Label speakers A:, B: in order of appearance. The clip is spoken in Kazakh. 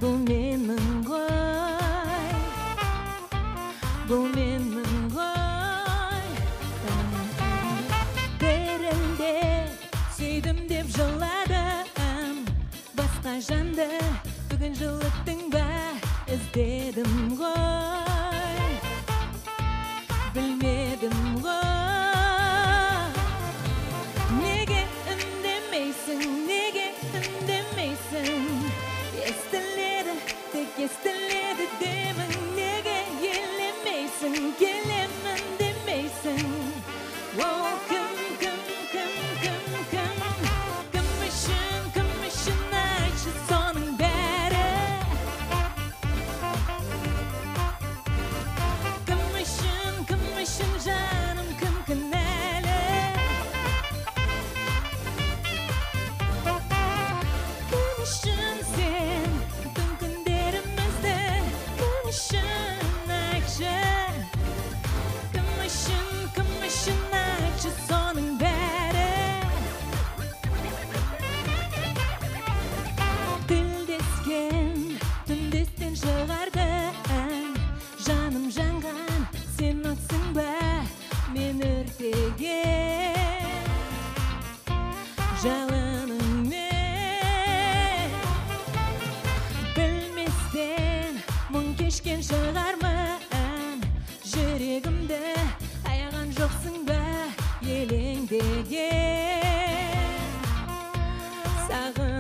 A: бұл менмін ғой, бұл менмін ғой. Дірілде сүйдім деп жыладым, басқа жанды бүгін жылыттың ба, іздедім ғой, білмедім ғой. Неге үндемейсің, неге үндемейсің? Естіледі, тек естіледі демің. Неге елемейсің, келемін демейсің? Оу, кім үшін айтшы соның бәрі? Кім үшін жаным, кім кінәлі? Кім үшін сен бүтін күндерімізді, кім үшін айтшы? Кім үшін айтшы соның бәрі? Тілдескен түндестен шығарды, жаным жанған, сен отсың ба мен өртеген жалыныңмен? Білместен мұң кешкен шығармын, жүрегімді аяған жоқсың ба елеңдеген? Сағын